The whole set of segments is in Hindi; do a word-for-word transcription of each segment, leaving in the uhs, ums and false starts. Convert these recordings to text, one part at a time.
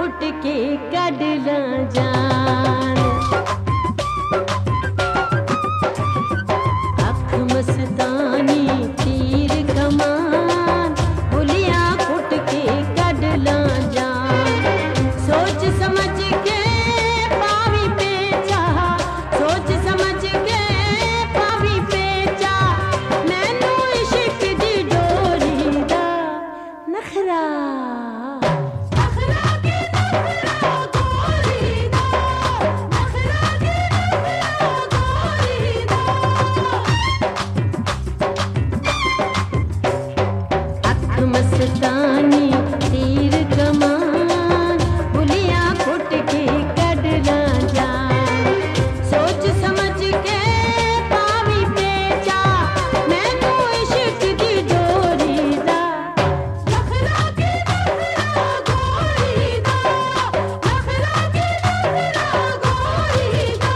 घुट के कढला जान। अख मस्तानी तीर कमान पुलिया घुट के कढला जान। सोच समझ के पावी पेचा, सोच समझ के पावी पेचा, मैनू इश्क दी डोरी दा नखरा। मस्तानी तीर कमान पुलिया घुट के कढला जान। सोच समझ के पावी पेचा, मैनू इश्क दी डोरी दा नखरा के नखरा गोरी दा, नखरा के नखरा गोरी दा।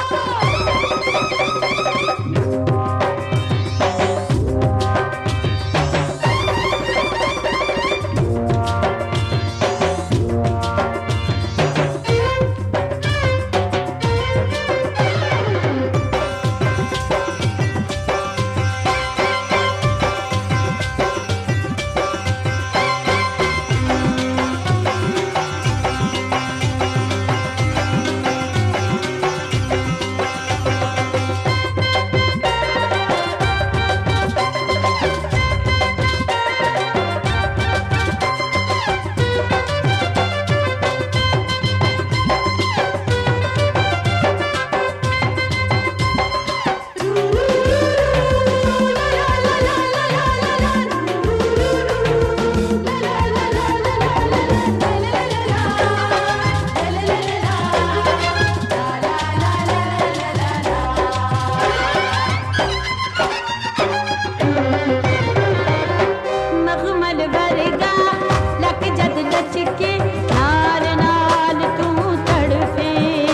के नाल नाल तू तड़फे,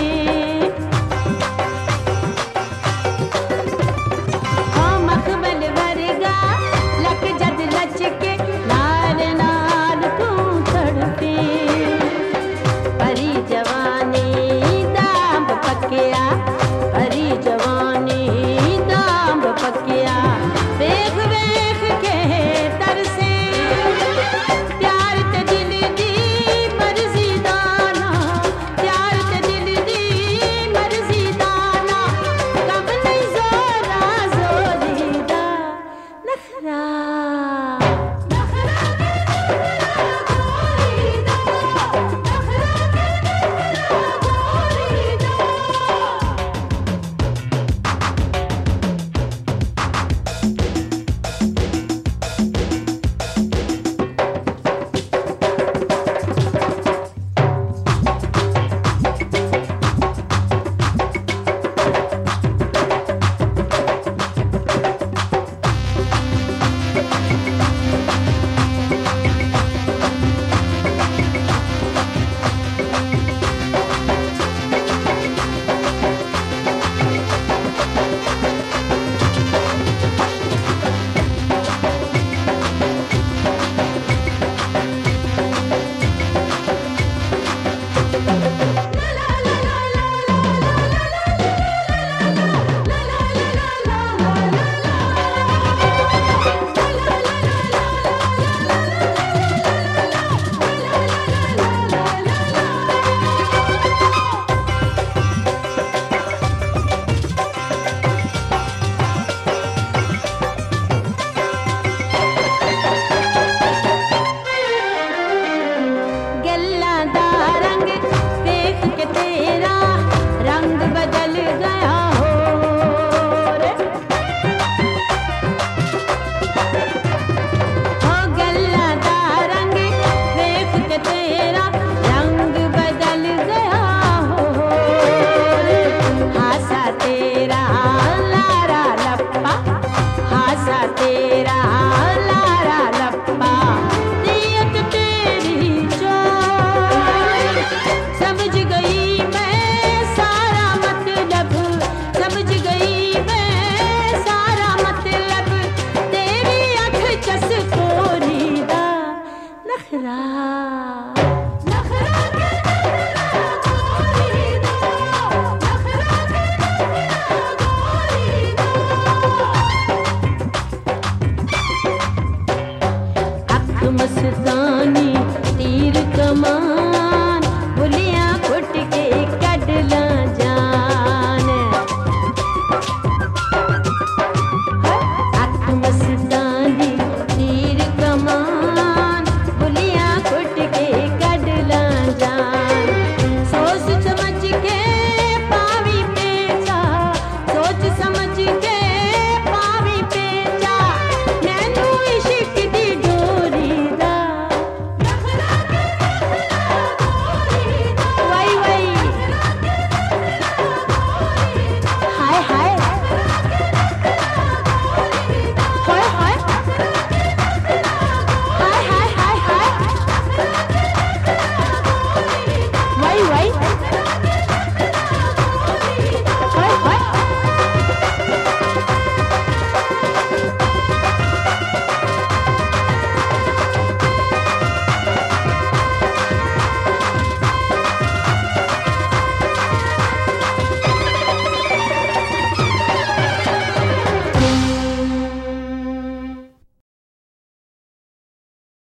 हाँ मखमल वर्गा लक जद लच के नाल नाल तू तड़फे। परी जवानी दांब पकिया, परी जवानी दांब पकिया, वेख वेख के तरसे प्यार ते दिल दी मर्जी दाना, प्यार ते दिल दी मर्जी दाना, कब नहीं जोरा जोरी दा नखरा। गल्ला दा रंग देख के तेरा